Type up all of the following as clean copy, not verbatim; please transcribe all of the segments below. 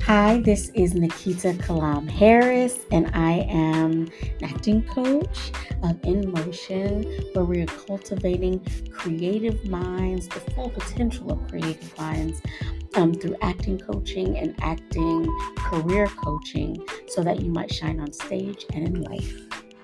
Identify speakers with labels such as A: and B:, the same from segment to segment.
A: Hi, this is Nikita Kalam Harris, and I am an acting coach of In Motion, where we are cultivating creative minds, the full potential of creative minds through acting coaching and acting career coaching so that you might shine on stage and in life.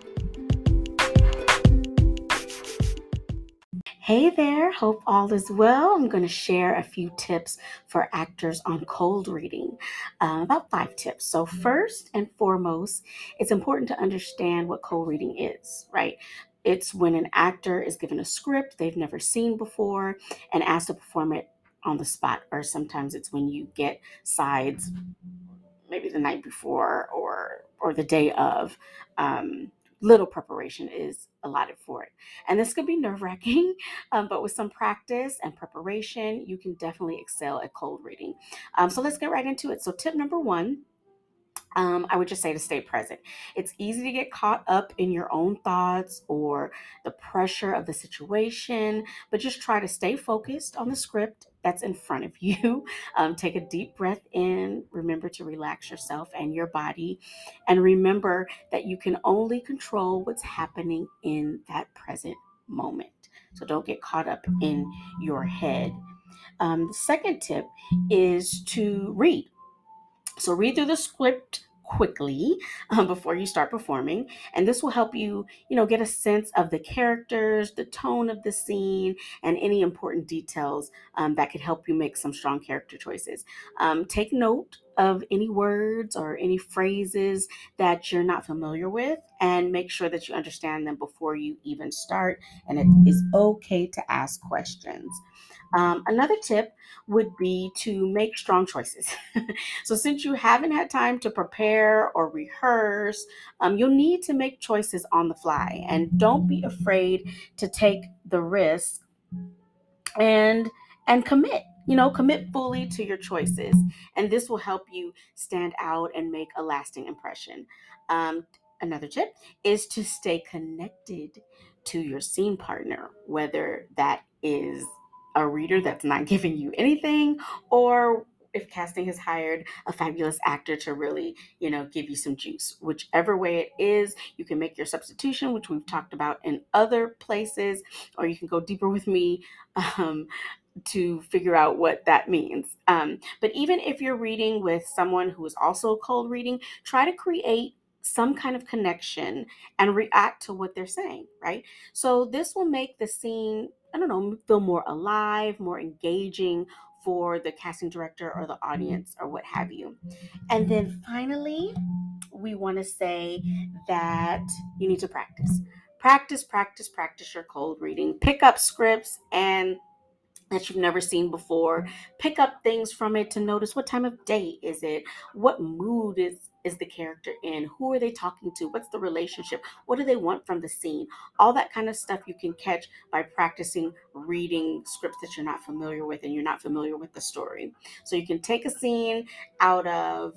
A: Hey there, hope all is well. I'm going to share a few tips for actors on cold reading, about 5 tips. So, first and foremost, it's important to understand what cold reading is, right? It's when an actor is given a script they've never seen before and asked to perform it on the spot, or sometimes it's when you get sides maybe the night before or the day of. Little preparation is allotted for it, and this could be nerve-wracking, but with some practice and preparation you can definitely excel at cold reading. So let's get right into it. So tip number one, I would just say to stay present. It's easy to get caught up in your own thoughts or the pressure of the situation, but just try to stay focused on the script that's in front of you. Take a deep breath in. Remember to relax yourself and your body. And remember that you can only control what's happening in that present moment. So don't get caught up in your head. The second tip is to read. So read through the script quickly before you start performing, and this will help you, get a sense of the characters, the tone of the scene, and any important details that could help you make some strong character choices. Take note of any words or any phrases that you're not familiar with, and make sure that you understand them before you even start. And it is okay to ask questions. Another tip would be to make strong choices. So, since you haven't had time to prepare or rehearse, you'll need to make choices on the fly. And don't be afraid to take the risk and commit. Commit fully to your choices, and this will help you stand out and make a lasting impression. Another tip is to stay connected to your scene partner, whether that is a reader that's not giving you anything, or if casting has hired a fabulous actor to really, give you some juice. Whichever way it is, you can make your substitution, which we've talked about in other places, or you can go deeper with me um, to figure out what that means. But even if you're reading with someone who is also cold reading, try to create some kind of connection and react to what they're saying, right? So this will make the scene, I don't know, feel more alive, more engaging for the casting director or the audience or what have you. And then finally, we want to say that you need to practice. Practice, practice, practice your cold reading. Pick up scripts and that you've never seen before. Pick up things from it to notice what time of day is it, what mood is the character in, who are they talking to, what's the relationship, what do they want from the scene. All that kind of stuff you can catch by practicing reading scripts that you're not familiar with and you're not familiar with the story. So you can take a scene out of,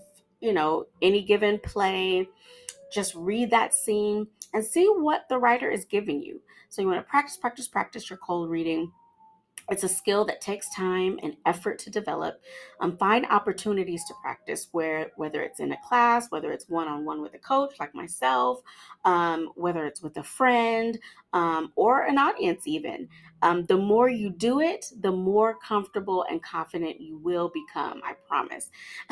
A: any given play, just read that scene and see what the writer is giving you. So you want to practice, practice, practice your cold reading. It's a skill that takes time and effort to develop. Find opportunities to practice, whether it's in a class, whether it's one-on-one with a coach like myself, whether it's with a friend, or an audience even. The more you do it, the more comfortable and confident you will become, I promise.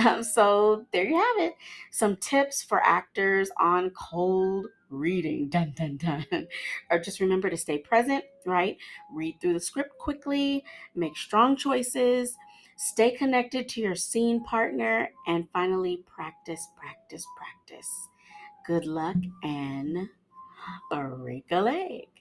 A: So there you have it. Some tips for actors on cold reading. Dun, dun, dun. Or just remember to stay present, right? Read through the script quickly, make strong choices, stay connected to your scene partner, and finally, practice, practice, practice. Good luck and break a leg.